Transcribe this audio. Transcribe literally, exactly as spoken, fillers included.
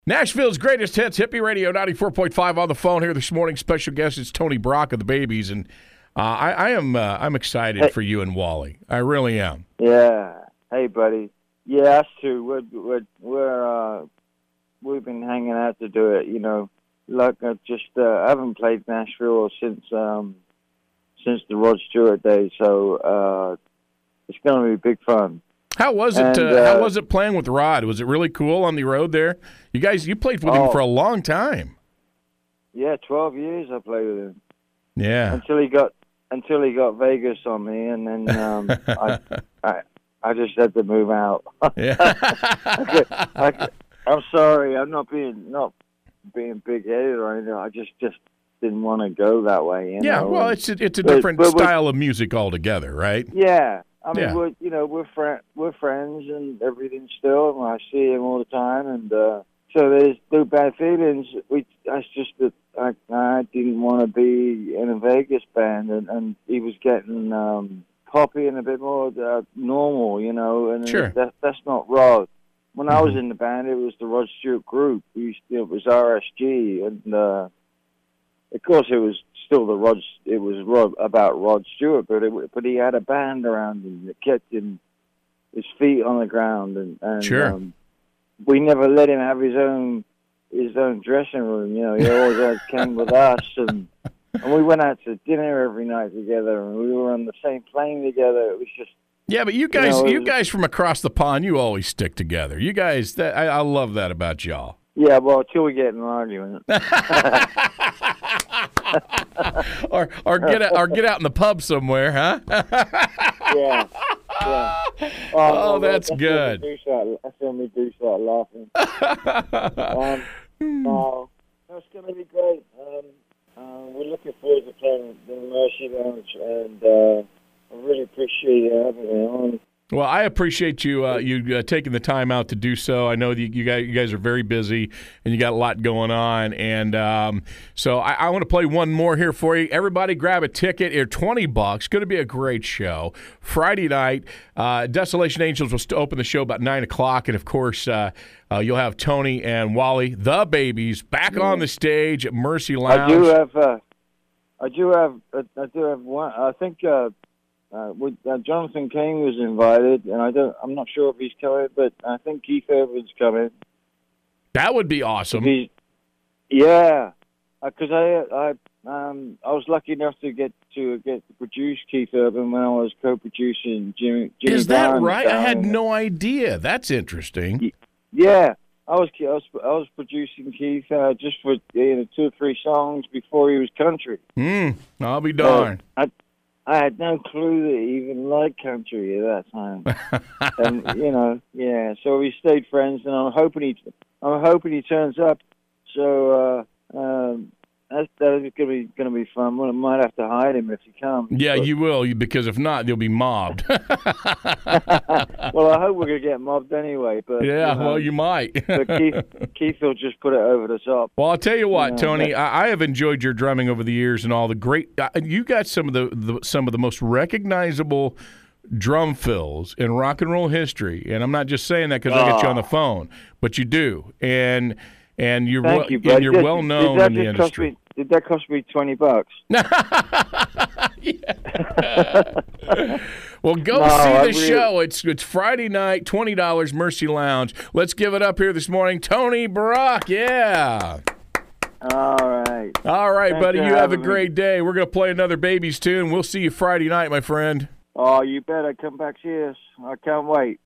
Nashville's greatest hits, Hippie Radio ninety-four point five on the phone here this morning. Special guest is Tony Brock of the Babies, and uh, I, I am uh, I'm excited hey. for you and Wally. I really am. Yeah. Hey, buddy. Yeah, us too. We're we're, we're uh, we've been hanging out to do it. You know, like I just uh, I haven't played Nashville since um, since the Rod Stewart days, so uh, it's going to be big fun. How was it? And, uh, uh, how was it playing with Rod? Was it really cool on the road there? You guys, you played with oh, him for a long time. Yeah, twelve years I played with him. Yeah. Until he got until he got Vegas on me, and then um, I, I I just had to move out. Yeah. I could, I could, I'm sorry, I'm not being not being big headed or anything. I just just didn't want to go that way. You yeah. know? Well, it's a, it's a but, different but style of music altogether, right? Yeah. I mean, yeah. we're you know we're friend we're friends and everything still, and I see him all the time, and uh, so there's no bad feelings. We that's just that I I didn't want to be in a Vegas band, and, and he was getting um, poppy and a bit more uh, normal, you know, and sure. that that's not Rod. When mm-hmm. I was in the band, it was the Rod Stewart group. We used to, it was R S G, and uh, of course it was. Still, the Rod. It was Rod, about Rod Stewart, but it, but he had a band around him that kept him his feet on the ground, and, and sure. um, we never let him have his own his own dressing room. You know, he always had, came with us, and and we went out to dinner every night together, and we were on the same plane together. It was just yeah, but you guys, you, know, you was, guys from across the pond, you always stick together. You guys, that I, I love that about y'all. Yeah, well, until we get in an argument. or or get out, or get out in the pub somewhere, huh? yeah, yeah. Oh, oh that's, that's good. When that's when we do start laughing. um, no, that's going to be great. Um, uh, we're looking forward to playing the Mercy Lounge, and uh, I really appreciate you having me on. Well, I appreciate you uh, you uh, taking the time out to do so. I know that you guys you guys are very busy and you got a lot going on, and um, so I, I want to play one more here for you. Everybody, grab a ticket. It's twenty bucks. Going to be a great show. Friday night, uh, Desolation Angels will st- open the show about nine o'clock, and of course, uh, uh, you'll have Tony and Wally, the Babies, back yeah. on the stage at Mercy Lounge. I do have, uh, I do have, uh, I do have one. I think. Uh, Uh, with, uh, Jonathan Cain was invited, and I don't. I'm not sure if he's coming, but I think Keith Urban's coming. That would be awesome. He's, yeah, because uh, I, I, um, I was lucky enough to get to get to produce Keith Urban when I was co-producing Jimmy. Jimmy Is that Brown right? I had down. no idea. That's interesting. Yeah, I was. I was, I was producing Keith uh, just for you know two or three songs before he was country. Hmm. I'll be darned. Uh, I, I had no clue that he even liked country at that time, and you know, yeah. So we stayed friends, and I'm hoping he, I'm hoping he turns up. So uh, um, that's that's gonna be gonna be fun. I might have to hide him if he comes. Yeah, but. you will, because if not, you'll be mobbed. Well, I hope we're gonna get mobbed anyway. But yeah, you know, well, you might. but Keith, Keith will just put it over the top. Well, I'll tell you what, you know, Tony, I, I have enjoyed your drumming over the years and all the great. Uh, you got some of the, the some of the most recognizable drum fills in rock and roll history, and I'm not just saying that because oh. I got you on the phone, but you do, and and you're Thank well, you, and you're did, well known did in the industry. Me, did that cost me twenty bucks? Well, go no, see the really... show. It's it's Friday night, twenty dollars, Mercy Lounge. Let's give it up here this morning. Tony Brock, yeah. All right. All right, Thanks buddy. You have a me. great day. We're going to play another Babies tune. We'll see you Friday night, my friend. Oh, you better come back, cheers. I can't wait.